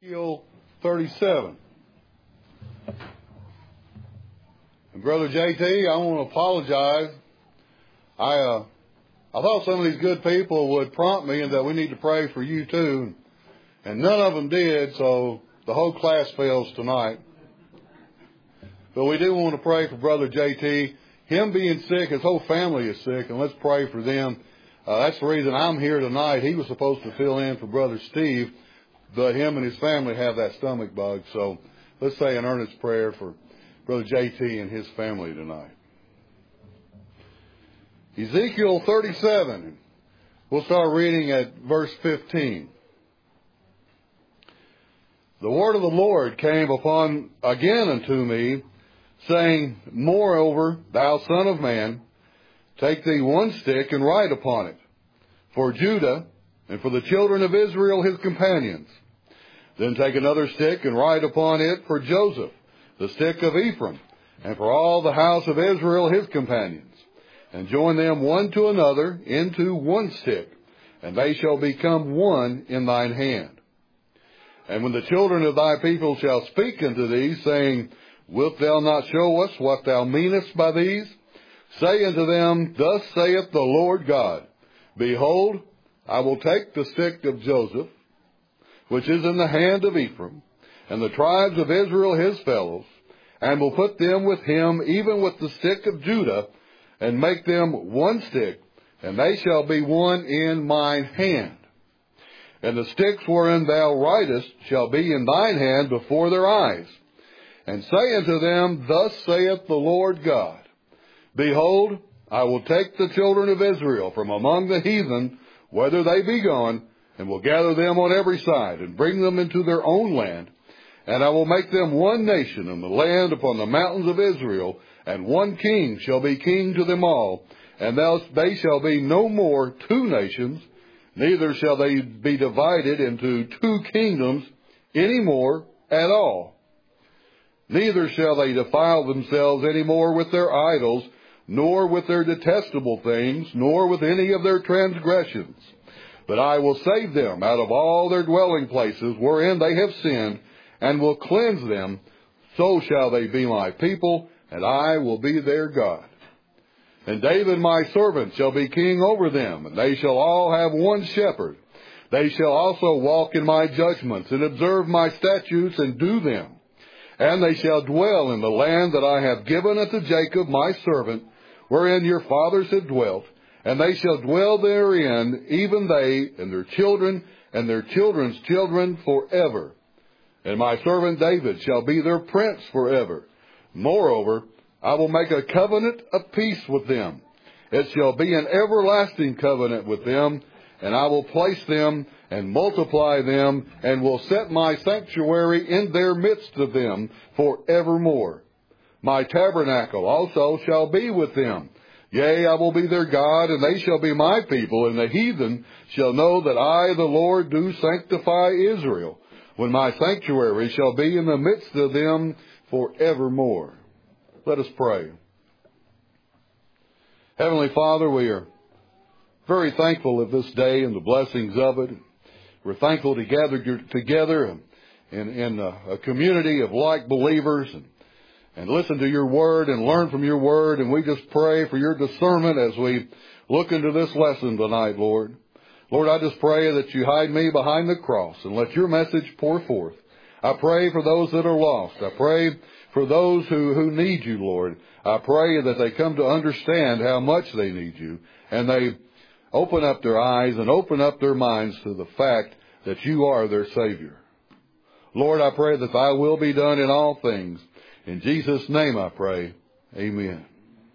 Ezekiel 37. And Brother JT, I want to apologize. I thought some of these good people would prompt me and that we need to pray for you too. And none of them did, so the whole class fails tonight. But we do want to pray for Brother JT. Him being sick, his whole family is sick, and let's pray for them. That's the reason I'm here tonight. He was supposed to fill in for Brother Steve, but him and his family have that stomach bug. So let's say an earnest prayer for Brother JT and his family tonight. Ezekiel 37. We'll start reading at verse 15. The word of the Lord came again unto me, saying, Moreover, thou son of man, take thee one stick and write upon it, for Judah and for the children of Israel his companions. Then take another stick and write upon it for Joseph, the stick of Ephraim, and for all the house of Israel his companions. And join them one to another into one stick, and they shall become one in thine hand. And when the children of thy people shall speak unto thee, saying, Wilt thou not show us what thou meanest by these? Say unto them, Thus saith the Lord God, Behold, I will take the stick of Joseph, which is in the hand of Ephraim, and the tribes of Israel his fellows, and will put them with him, even with the stick of Judah, and make them one stick, and they shall be one in mine hand. And the sticks wherein thou writest shall be in thine hand before their eyes. And say unto them, Thus saith the Lord God, Behold, I will take the children of Israel from among the heathen, whither they be gone, and will gather them on every side, and bring them into their own land. And I will make them one nation in the land upon the mountains of Israel, and one king shall be king to them all. And they shall be no more two nations, neither shall they be divided into two kingdoms any more at all. Neither shall they defile themselves any more with their idols, nor with their detestable things, nor with any of their transgressions. But I will save them out of all their dwelling places wherein they have sinned, and will cleanse them. So shall they be my people, and I will be their God. And David my servant shall be king over them, and they shall all have one shepherd. They shall also walk in my judgments, and observe my statutes, and do them. And they shall dwell in the land that I have given unto Jacob my servant, wherein your fathers have dwelt. And they shall dwell therein, even they and their children and their children's children forever. And my servant David shall be their prince forever. Moreover, I will make a covenant of peace with them. It shall be an everlasting covenant with them, and I will place them and multiply them, and will set my sanctuary in their midst of them forevermore. My tabernacle also shall be with them. Yea, I will be their God, and they shall be my people, and the heathen shall know that I, the Lord, do sanctify Israel, when my sanctuary shall be in the midst of them forevermore. Let us pray. Heavenly Father, we are very thankful of this day and the blessings of it. We're thankful to gather together in a community of like believers and listen to your word and learn from your word. And we just pray for your discernment as we look into this lesson tonight, Lord. Lord, I just pray that you hide me behind the cross and let your message pour forth. I pray for those that are lost. I pray for those who need you, Lord. I pray that they come to understand how much they need you, and they open up their eyes and open up their minds to the fact that you are their Savior. Lord, I pray that thy will be done in all things. In Jesus' name I pray. Amen.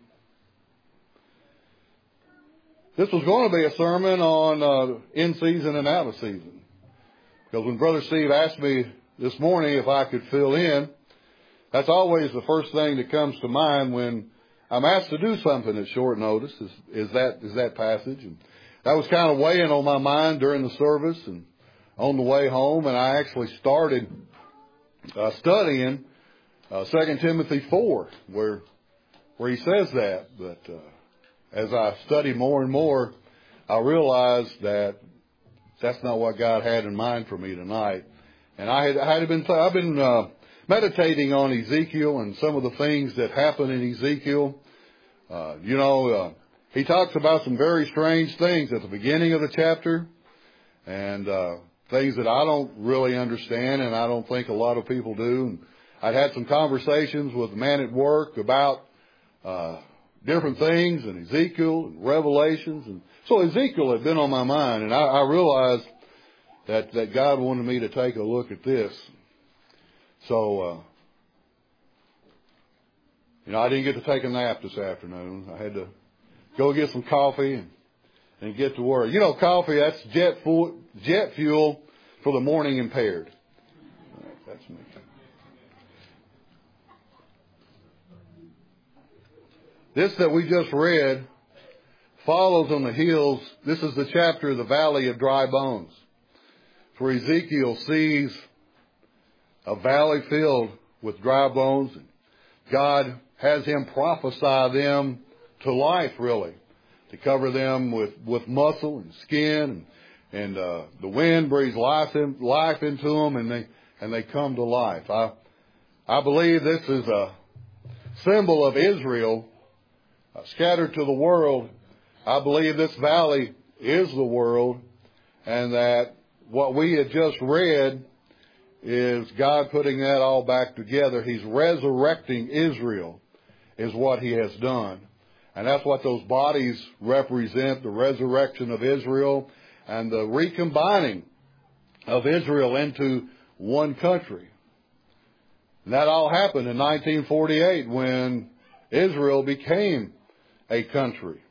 This was going to be a sermon on in season and out of season. Because when Brother Steve asked me this morning if I could fill in, that's always the first thing that comes to mind when I'm asked to do something at short notice, is that passage. And that was kind of weighing on my mind during the service and on the way home. And I actually started studying 2 Timothy 4, where he says that. But as I study more and more, I realize that that's not what God had in mind for me tonight. And I've been meditating on Ezekiel and some of the things that happen in Ezekiel. He talks about some very strange things at the beginning of the chapter, and things that I don't really understand, and I don't think a lot of people do. And I'd had some conversations with a man at work about different things, and Ezekiel and Revelations. And so Ezekiel had been on my mind, and I realized that God wanted me to take a look at this. So, I didn't get to take a nap this afternoon. I had to go get some coffee and get to work. Coffee, that's jet fuel for the morning impaired. That's me. This that we just read follows on the heels. This is the chapter of the Valley of Dry Bones, where Ezekiel sees a valley filled with dry bones. God has him prophesy them to life, really, to cover them with muscle and skin, and the wind breathes life into them, and they come to life. I believe this is a symbol of Israel scattered to the world. I believe this valley is the world, and that what we had just read is God putting that all back together. He's resurrecting Israel is what he has done. And that's what those bodies represent, the resurrection of Israel and the recombining of Israel into one country. And that all happened in 1948 when Israel became a country.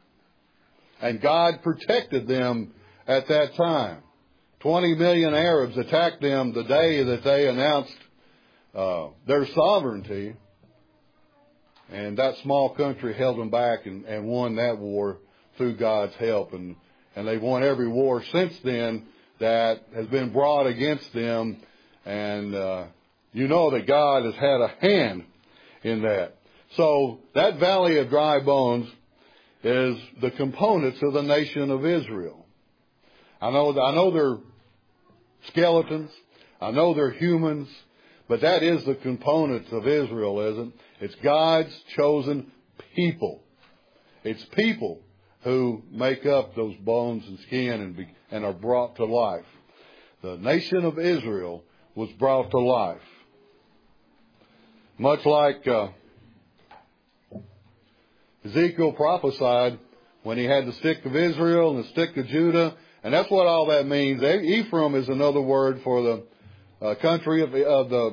And God protected them at that time. 20 million Arabs attacked them the day that they announced their sovereignty. And that small country held them back and won that war through God's help. And they've won every war since then that has been brought against them. And that God has had a hand in that. So that valley of dry bones is the components of the nation of Israel. I know they're skeletons. I know they're humans. But that is the components of Israel, isn't it? It's God's chosen people. It's people who make up those bones and skin and are brought to life. The nation of Israel was brought to life. Much like Ezekiel prophesied when he had the stick of Israel and the stick of Judah. And that's what all that means. Ephraim is another word for the country of the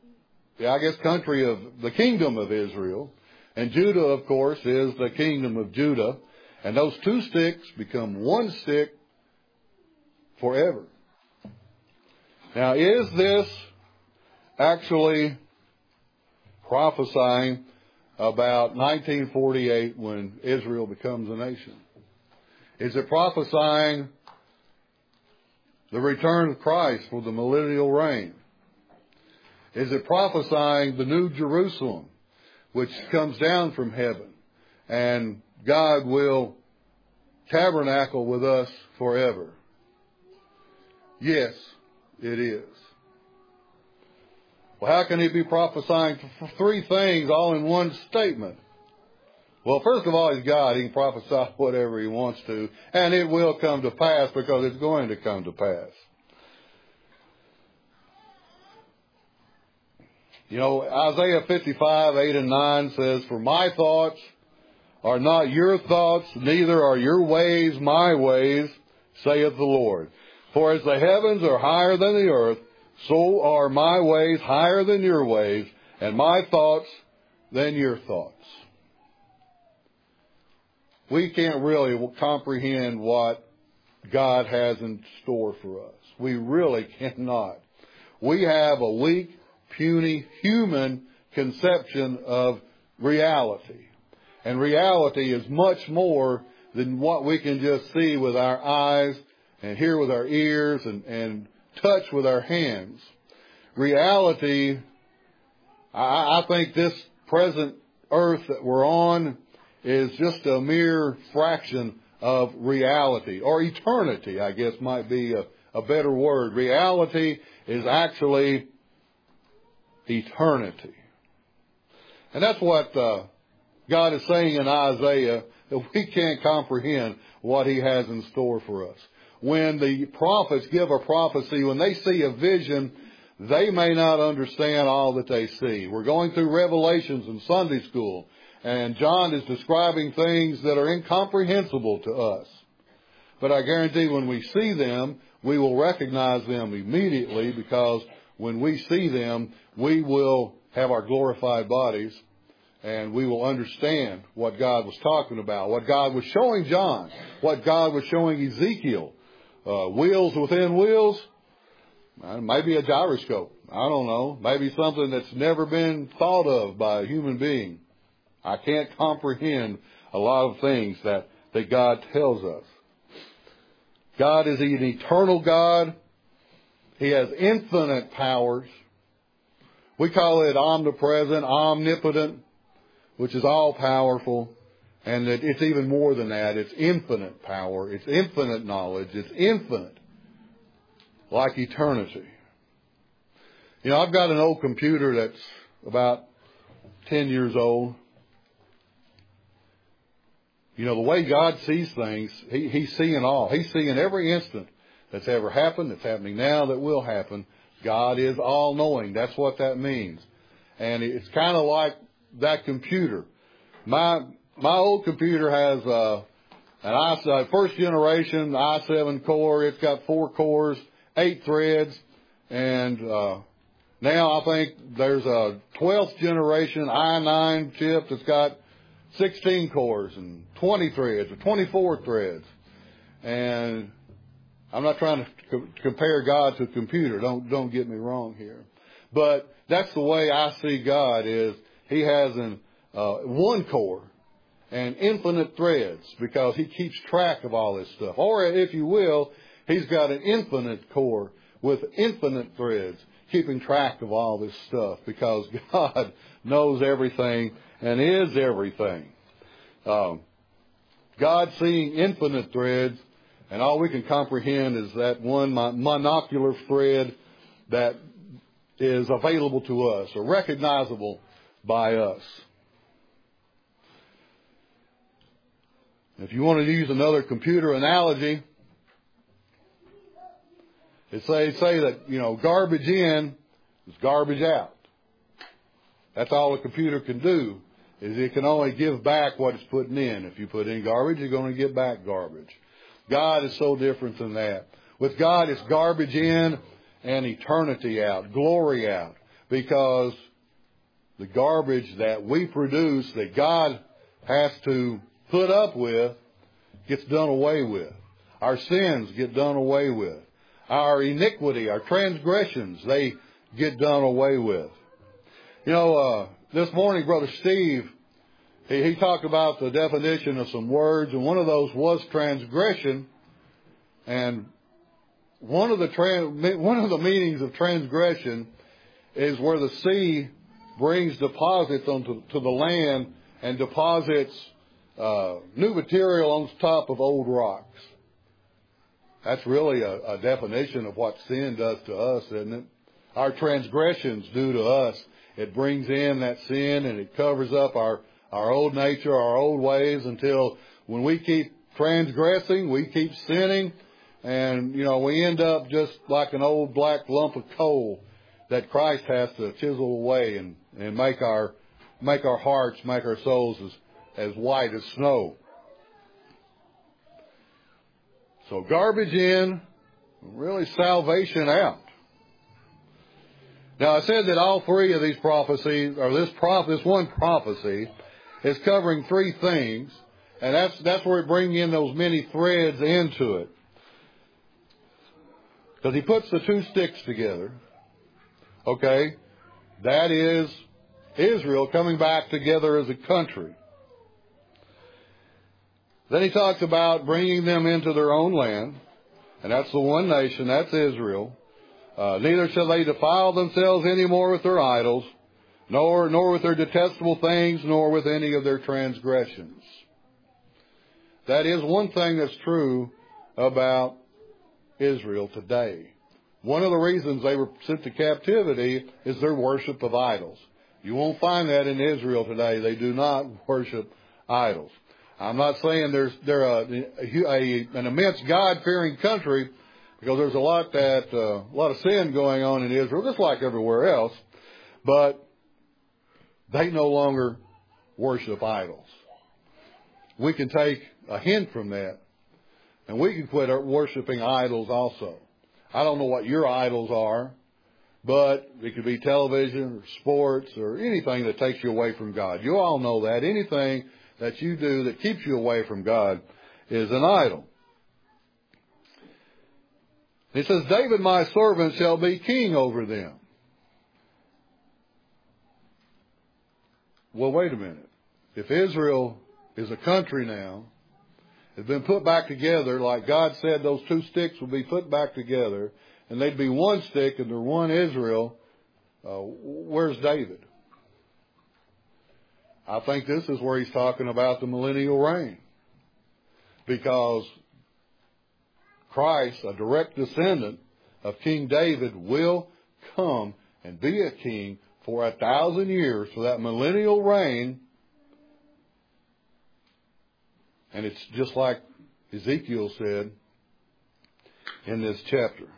kingdom of Israel. And Judah, of course, is the kingdom of Judah. And those two sticks become one stick forever. Now, is this actually prophesying about 1948 when Israel becomes a nation? Is it prophesying the return of Christ for the millennial reign? Is it prophesying the new Jerusalem, which comes down from heaven, and God will tabernacle with us forever? Yes, it is. Well, how can he be prophesying for three things all in one statement? Well, first of all, he's God. He can prophesy whatever he wants to, and it will come to pass because it's going to come to pass. Isaiah 55, 8 and 9 says, "For my thoughts are not your thoughts, neither are your ways my ways, saith the Lord. For as the heavens are higher than the earth, so are my ways higher than your ways, and my thoughts than your thoughts." We can't really comprehend what God has in store for us. We really cannot. We have a weak, puny, human conception of reality. And reality is much more than what we can just see with our eyes and hear with our ears and touch with our hands. Reality, I think this present earth that we're on is just a mere fraction of reality, or eternity, I guess might be a better word. Reality is actually eternity. And that's what God is saying in Isaiah, that we can't comprehend what He has in store for us. When the prophets give a prophecy, when they see a vision, they may not understand all that they see. We're going through Revelations in Sunday school, and John is describing things that are incomprehensible to us. But I guarantee when we see them, we will recognize them immediately, because when we see them, we will have our glorified bodies, and we will understand what God was talking about, what God was showing John, what God was showing Ezekiel. Wheels within wheels, maybe a gyroscope. I don't know. Maybe something that's never been thought of by a human being. I can't comprehend a lot of things that God tells us. God is an eternal God. He has infinite powers. We call it omnipresent, omnipotent, which is all-powerful. And it's even more than that. It's infinite power. It's infinite knowledge. It's infinite, like eternity. You know, I've got an old computer that's about 10 years old. You know, the way God sees things, He's seeing all. He's seeing every instant that's ever happened, that's happening now, that will happen. God is all-knowing. That's what that means. And it's kind of like that computer. My old computer has an first generation i7 core. It's got 4 cores, 8 threads, and now I think there's a 12th generation i9 chip that's got 16 cores and 20 threads or 24 threads. And I'm not trying to compare God to a computer. Don't get me wrong here. But that's the way I see God, is He has one core and infinite threads, because He keeps track of all this stuff. Or, if you will, He's got an infinite core with infinite threads, keeping track of all this stuff, because God knows everything and is everything. God seeing infinite threads, and all we can comprehend is that one monocular thread that is available to us or recognizable by us. If you want to use another computer analogy, they say that, you know, garbage in is garbage out. That's all a computer can do, is it can only give back what it's putting in. If you put in garbage, you're going to get back garbage. God is so different than that. With God, it's garbage in and eternity out, glory out, because the garbage that we produce, that God has to put up with, gets done away with. Our sins get done away with. Our iniquity, our transgressions, they get done away with. You know, this morning, Brother Steve, he talked about the definition of some words, and one of those was transgression. And one of the meanings of transgression is where the sea brings deposits onto the land and deposits new material on top of old rocks. That's really a definition of what sin does to us, isn't it? Our transgressions do to us. It brings in that sin, and it covers up our old nature, our old ways, until when we keep transgressing, we keep sinning, and, you know, we end up just like an old black lump of coal that Christ has to chisel away and make our hearts, make our souls as white as snow. So garbage in, really salvation out. Now, I said that all three of these prophecies, or this one prophecy, is covering 3 things, and that's where it brings in those many threads into it. Because he puts the 2 sticks together. Okay? That is Israel coming back together as a country. Then he talks about bringing them into their own land, and that's the one nation, that's Israel. Neither shall they defile themselves any more with their idols, nor with their detestable things, nor with any of their transgressions. That is one thing that's true about Israel today. one of the reasons they were sent to captivity is their worship of idols. You won't find that in Israel today. They do not worship idols. I'm not saying they're an immense God-fearing country, because there's a lot of sin going on in Israel, just like everywhere else. But they no longer worship idols. We can take a hint from that, and we can quit worshiping idols also. I don't know what your idols are, but it could be television or sports or anything that takes you away from God. You all know that. Anything that you do that keeps you away from God is an idol. It says, David my servant shall be king over them. Well, wait a minute. If Israel is a country now, it's been put back together, like God said those two sticks would be put back together, and they'd be one stick and they're one Israel, where's David? I think this is where he's talking about the millennial reign. Because Christ, a direct descendant of King David, will come and be a king for 1,000 years, for that millennial reign. And it's just like Ezekiel said in this chapter.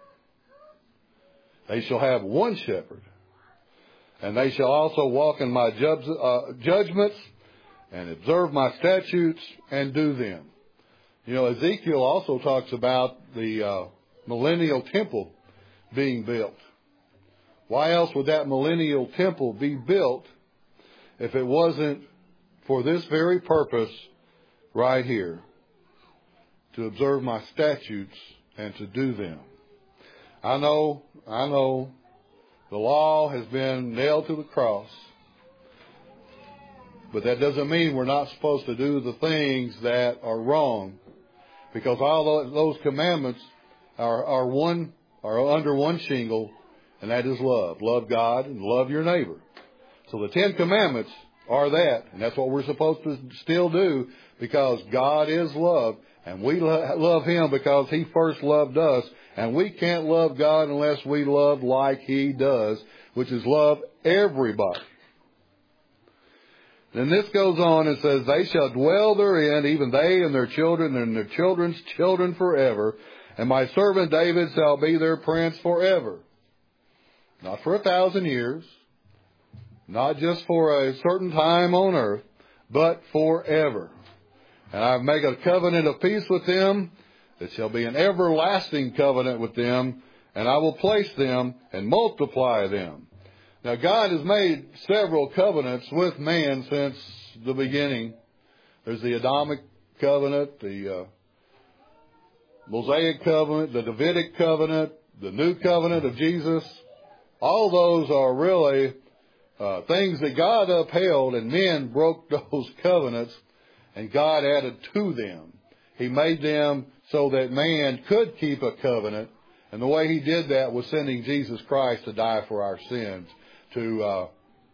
They shall have one shepherd, and they shall also walk in my judgments and observe my statutes and do them. You know, Ezekiel also talks about the millennial temple being built. Why else would that millennial temple be built if it wasn't for this very purpose right here? To observe my statutes and to do them. I know the law has been nailed to the cross, but that doesn't mean we're not supposed to do the things that are wrong, because all those commandments are under one shingle, and that is love. Love God and love your neighbor. So the 10 Commandments are that, and that's what we're supposed to still do, because God is love, and we love Him because He first loved us, and we can't love God unless we love like He does, which is love everybody. Then this goes on and says, they shall dwell therein, even they and their children's children forever, and my servant David shall be their prince forever. Not for 1,000 years, not just for a certain time on earth, but forever. And I make a covenant of peace with them. It shall be an everlasting covenant with them, and I will place them and multiply them. Now, God has made several covenants with man since the beginning. There's the Adamic covenant, the Mosaic covenant, the Davidic covenant, the new covenant of Jesus. All those are really things that God upheld, and men broke those covenants, and God added to them. He made them so that man could keep a covenant, and the way He did that was sending Jesus Christ to die for our sins, to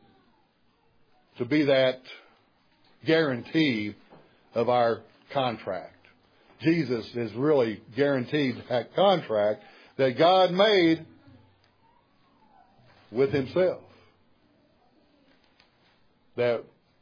be that guarantee of our contract. Jesus has really guaranteed that contract that God made with Himself. That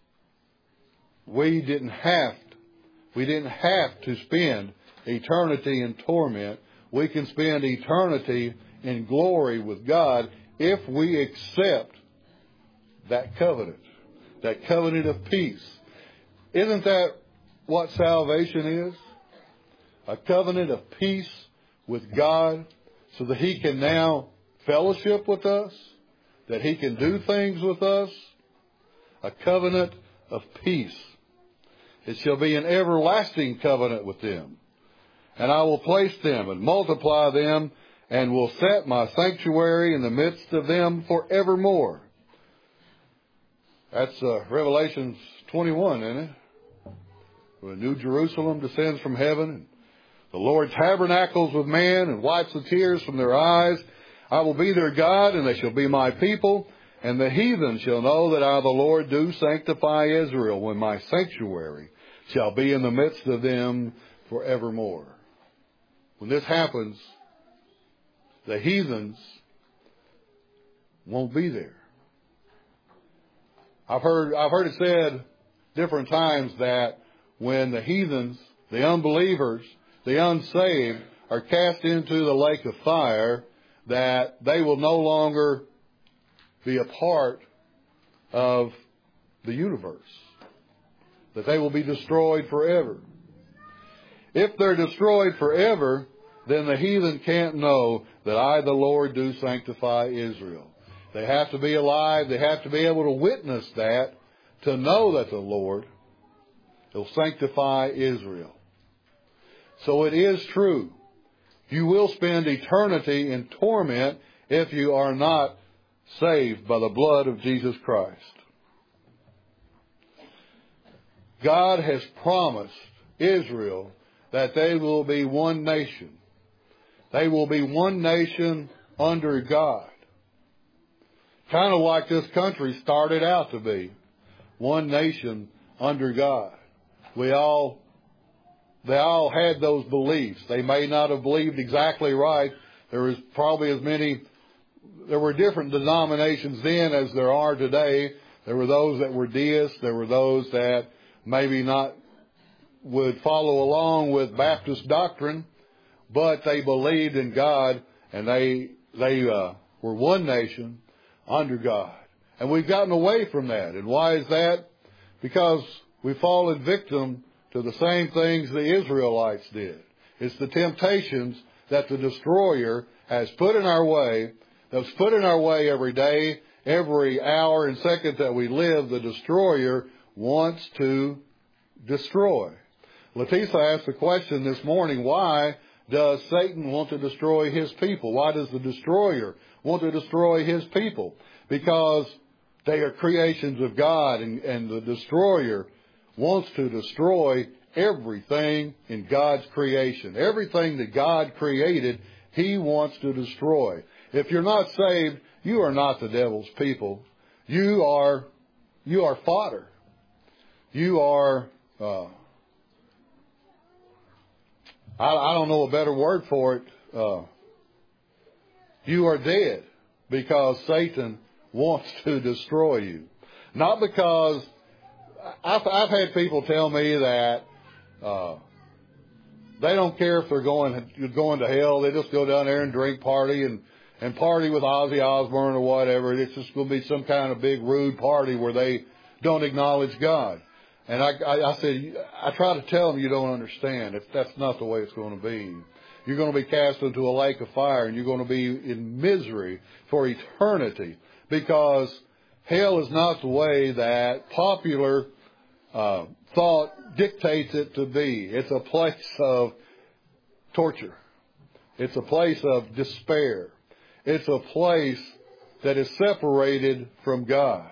we didn't have to spend eternity in torment. We can spend eternity in glory with God if we accept that covenant of peace. Isn't that what salvation is? A covenant of peace with God, so that He can now fellowship with us, that He can do things with us. A covenant of peace. It shall be an everlasting covenant with them. And I will place them and multiply them, and will set my sanctuary in the midst of them forevermore. That's Revelation 21, isn't it? When New Jerusalem descends from heaven, and the Lord tabernacles with man and wipes the tears from their eyes. I will be their God, and they shall be my people. And the heathen shall know that I, the Lord, do sanctify Israel, when my sanctuary shall be in the midst of them forevermore. When this happens, the heathens won't be there. I've heard it said different times that when the heathens, the unbelievers, the unsaved are cast into the lake of fire, that they will no longer be a part of the universe. That they will be destroyed forever. If they're destroyed forever, then the heathen can't know that I, the Lord, do sanctify Israel. They have to be alive. They have to be able to witness that to know that the Lord will sanctify Israel. So it is true. You will spend eternity in torment if you are not saved by the blood of Jesus Christ. God has promised Israel that they will be one nation. They will be one nation under God. Kind of like this country started out to be. One nation under God. They all had those beliefs. They may not have believed exactly right. There were different denominations then as there are today. There were those that were deists. There were those that maybe not would follow along with Baptist doctrine, but they believed in God, and they were one nation under God. And we've gotten away from that. And why is that? Because we've fallen victim to the same things the Israelites did. It's the temptations that the destroyer has put in our way, that's put in our way every day, every hour and second that we live. The destroyer wants to destroy. Letisa asked the question this morning, why does Satan want to destroy his people? Why does the destroyer want to destroy his people? Because they are creations of God, and the destroyer wants to destroy everything in God's creation. Everything that God created, he wants to destroy. If you're not saved, you are not the devil's people. You are fodder. You are, I don't know a better word for it. You are dead because Satan wants to destroy you. Not because, I've had people tell me that they don't care if they're going to hell. They just go down there and drink, party, and party with Ozzy Osbourne or whatever. It's just going to be some kind of big rude party where they don't acknowledge God. And I said, I try to tell them you don't understand. That's not the way it's going to be. You're going to be cast into a lake of fire, and you're going to be in misery for eternity, because hell is not the way that popular thought dictates it to be. It's a place of torture. It's a place of despair. It's a place that is separated from God.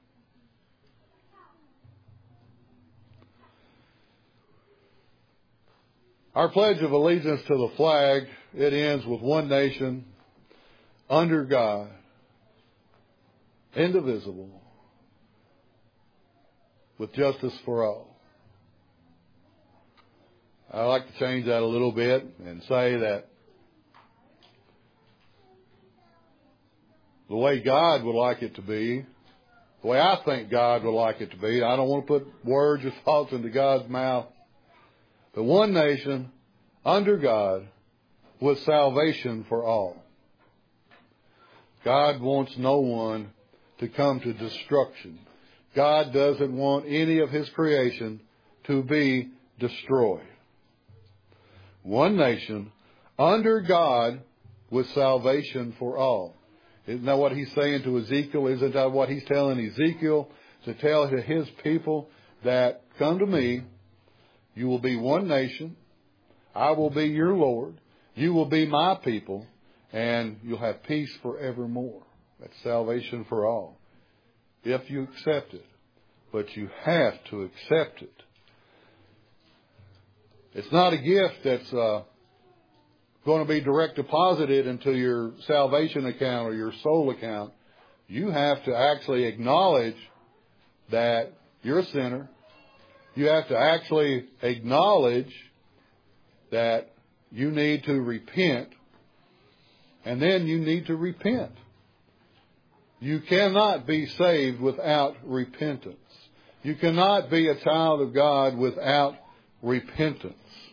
Our Pledge of Allegiance to the flag, it ends with one nation, under God, indivisible, with justice for all. I like to change that a little bit and say that the way God would like it to be, the way I think God would like it to be, I don't want to put words or thoughts into God's mouth, but one nation, under God, with salvation for all. God wants no one to come to destruction. God doesn't want any of His creation to be destroyed. One nation, under God, with salvation for all. Isn't that what He's saying to Ezekiel? Isn't that what He's telling Ezekiel? To tell to His people that, come to me, you will be one nation, I will be your Lord, you will be my people, and you'll have peace forevermore. That's salvation for all, if you accept it. But you have to accept it. It's not a gift that's going to be direct deposited into your salvation account or your soul account. You have to actually acknowledge that you're a sinner. You have to actually acknowledge that you need to repent And then you need to repent. You cannot be saved without repentance. You cannot be a child of God without repentance.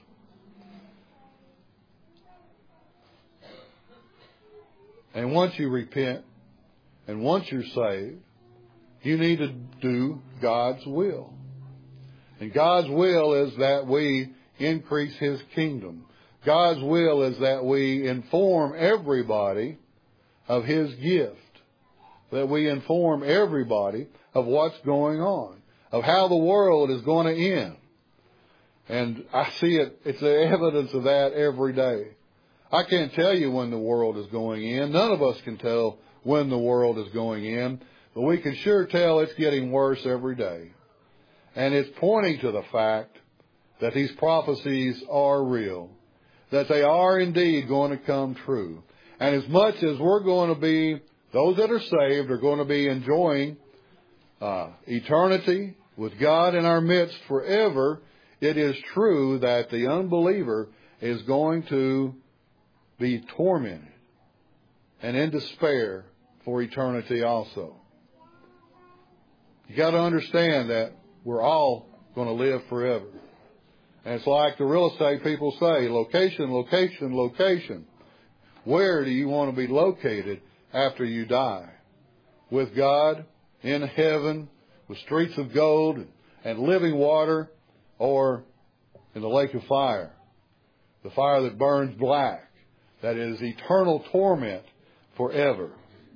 And once you repent, and once you're saved, you need to do God's will. And God's will is that we increase His kingdom. God's will is that we inform everybody of His gift. That we inform everybody of what's going on, of how the world is going to end. And I see it's the evidence of that every day. I can't tell you when the world is going in. None of us can tell when the world is going in. But we can sure tell it's getting worse every day. And it's pointing to the fact that these prophecies are real. That they are indeed going to come true. And as much as we're going to be, those that are saved are going to be enjoying eternity with God in our midst forever, it is true that the unbeliever is going to be tormented and in despair for eternity also. You got to understand that we're all going to live forever. And it's like the real estate people say, location, location, location. Where do you want to be located after you die? With God, in heaven, with streets of gold and living water, or in the lake of fire? The fire that burns black, that is eternal torment forever.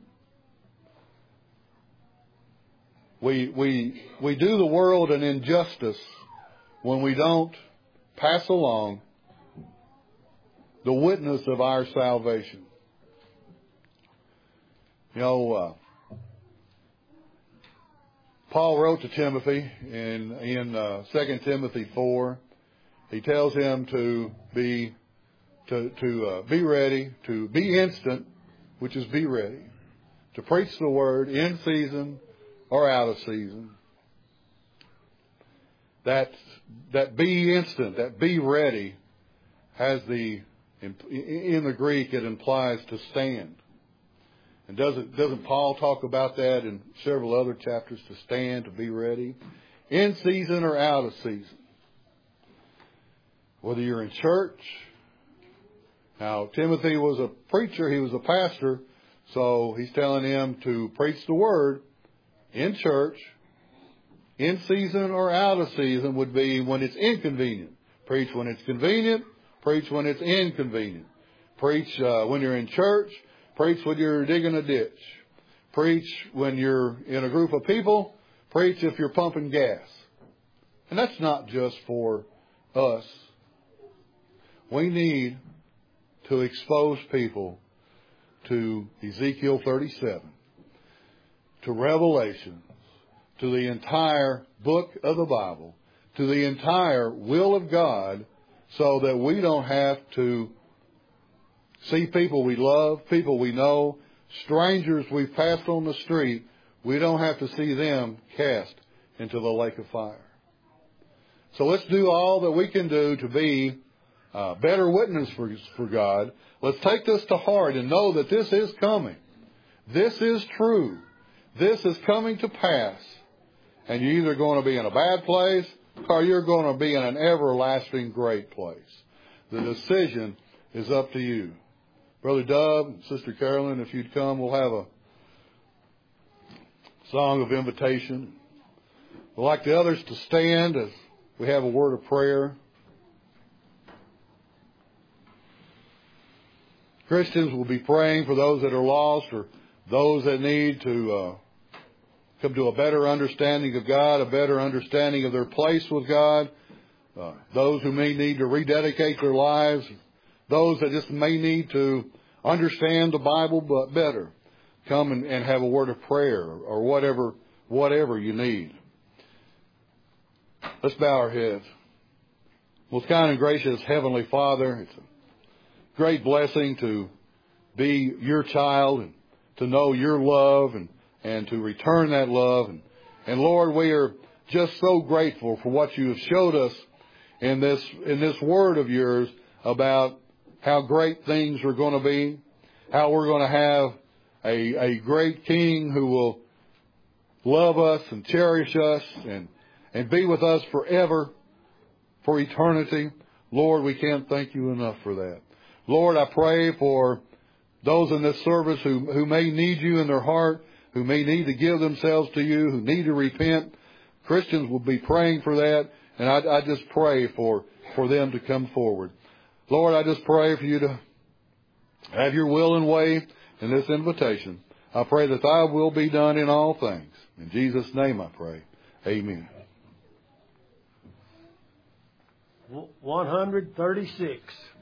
We do the world an injustice when we don't pass along the witness of our salvation. You know, Paul wrote to Timothy in 2 Timothy 4. He tells him to be ready, to be instant, which is be ready, to preach the word in season or out of season. That be instant, that be ready, has in the Greek it implies to stand. And doesn't Paul talk about that in several other chapters, to stand, to be ready, in season or out of season? Whether you're in church. Now, Timothy was a preacher, he was a pastor, so he's telling him to preach the word in church, in season or out of season would be when it's inconvenient. Preach when it's convenient, preach when it's inconvenient. Preach when you're in church, preach when you're digging a ditch. Preach when you're in a group of people, preach if you're pumping gas. And that's not just for us. We need to expose people to Ezekiel 37, to Revelation, to the entire book of the Bible, to the entire will of God, so that we don't have to see people we love, people we know, strangers we've passed on the street, we don't have to see them cast into the lake of fire. So let's do all that we can do to be better witness for God. Let's take this to heart and know that this is coming. This is true. This is coming to pass. And you're either going to be in a bad place or you're going to be in an everlasting great place. The decision is up to you. Brother Dub and Sister Carolyn, if you'd come, we'll have a song of invitation. We'd like the others to stand as we have a word of prayer. Christians will be praying for those that are lost or those that need to come to a better understanding of God, a better understanding of their place with God, those who may need to rededicate their lives, those that just may need to understand the Bible but better. Come and have a word of prayer or whatever you need. Let's bow our heads. Most kind and gracious Heavenly Father, it's a great blessing to be your child and to know your love and to return that love. And Lord, we are just so grateful for what you have showed us in this word of yours about how great things are going to be, how we're going to have a great King who will love us and cherish us and be with us forever, for eternity. Lord, we can't thank you enough for that. Lord, I pray for those in this service who may need you in their heart, who may need to give themselves to you, who need to repent. Christians will be praying for that, and I just pray for them to come forward. Lord, I just pray for you to have your will and way in this invitation. I pray that thy will be done in all things. In Jesus' name I pray. Amen. 136.